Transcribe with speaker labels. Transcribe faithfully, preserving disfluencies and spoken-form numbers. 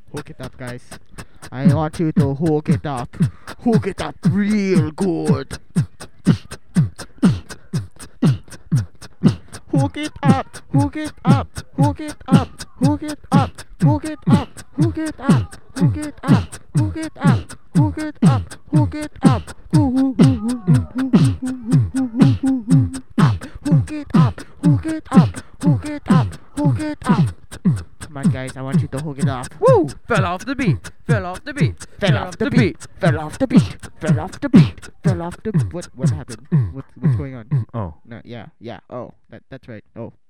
Speaker 1: Hook it up, guys. I want you to hook it up. Hook it up real good. Hook it up, hook it up, hook it up, hook it up, hook it up, hook it up, hook it up, hook it up, hook it up, hook it up, hook it up, hook it up, hook it up, hook it up. Come on, guys, I want you to hook it up.
Speaker 2: Woo! Fell off the beat. Fell off the beat.
Speaker 1: Fell off the beat. Fell off the beat. Fell off the beat. Fell off the. What? What happened? What? What's going on?
Speaker 2: Oh.
Speaker 1: No. Yeah. Yeah. Oh. That. That's right. Oh.